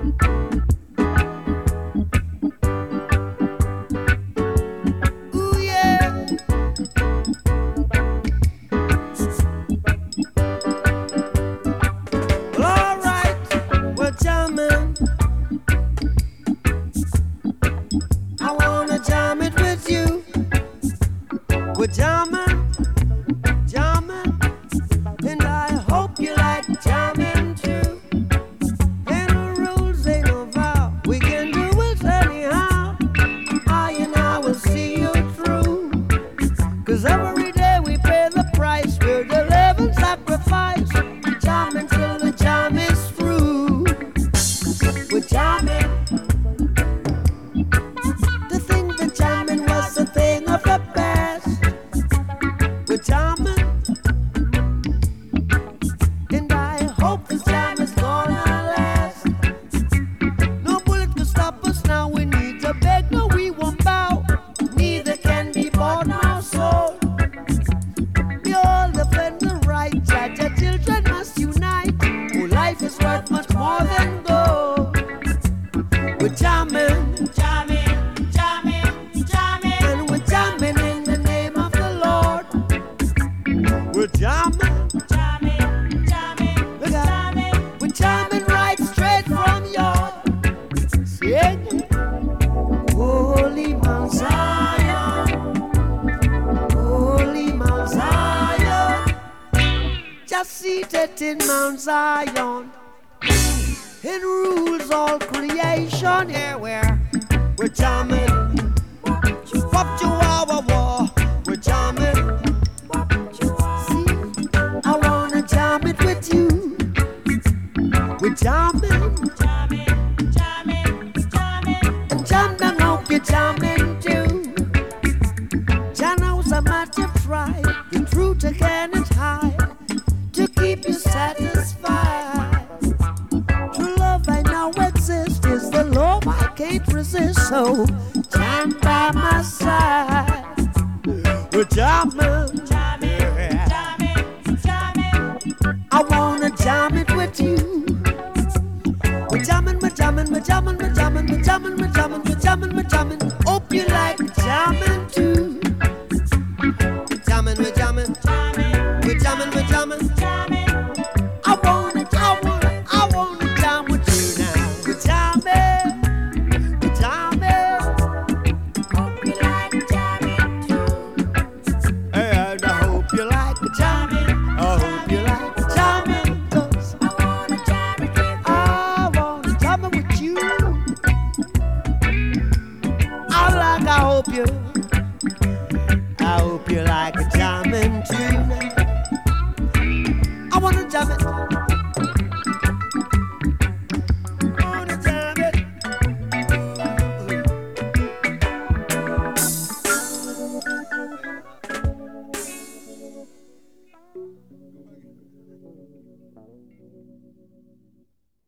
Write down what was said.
Ooh, yeah. Well, all right, we're jamming. I wanna jam it with you. We're jamming, jamming, and I hope you like jamming too. Ain't no rules, ain't no vow. We can do it anyhow. I and I will see you through. 'Cause every day we pay the price. We're the living sacrifice. Jamming till the jam is through. We're jamming. To think that jamming was a thing of the past. We're jamming, and I hope this jam is gonna last. No bullet can stop us now. We need to beg, no, we won't bow. Neither can be bought nor sold. We all defend the right. Judge, our children must unite. Oh, life is worth much more than gold. We're jamming, jamming, jamming, jamming, and we're jamming in the name of the Lord. We're jamming, jamming, jamming, look out. Jamming. We're jamming right straight from your sing. Holy Mount Zion, Holy Mount Zion, just seated in Mount Zion. It rules all creation. Yeah, we're jamming. Pop Chihuahua, we're jamming. See, I wanna jam it with you. We're jamming, jamming, jamming, jamming, and jam down, hope you're jamming too. Jah knows how much you try. The truth again is hide to keep you satisfied. True love I know exists is the love I can't resist. So jam by my side. We're jamming, jamming, jamming, jamming. I wanna jam it with you. We're jamming, we're jamming, we're jamming, we're jamming, we're jamming, we're jamming, we're jamming, we're jamming. Hope you like jamming too. We're jamming, we're jamming, we're jamming, we're jamming. I wanna jam with you now. We're jamming, we're jamming. Hope you like jamming too. And I hope you like jamming. I hope you like jamming. 'Cause I wanna jam it with you. I wanna jam it with you. I hope you